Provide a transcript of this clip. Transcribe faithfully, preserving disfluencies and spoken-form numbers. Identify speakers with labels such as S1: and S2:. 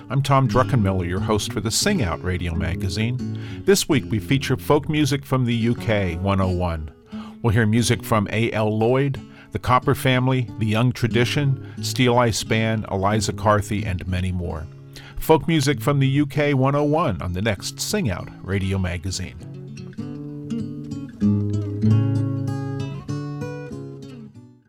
S1: I'm Tom Druckenmiller, your host for the Sing Out radio magazine. This week we feature folk music from the U K one oh one. We'll hear music from A L Lloyd, the Copper Family, the Young Tradition, Steel Eye Span, Eliza Carthy, and many more. Folk music from the U K one oh one on the next Sing Out radio magazine.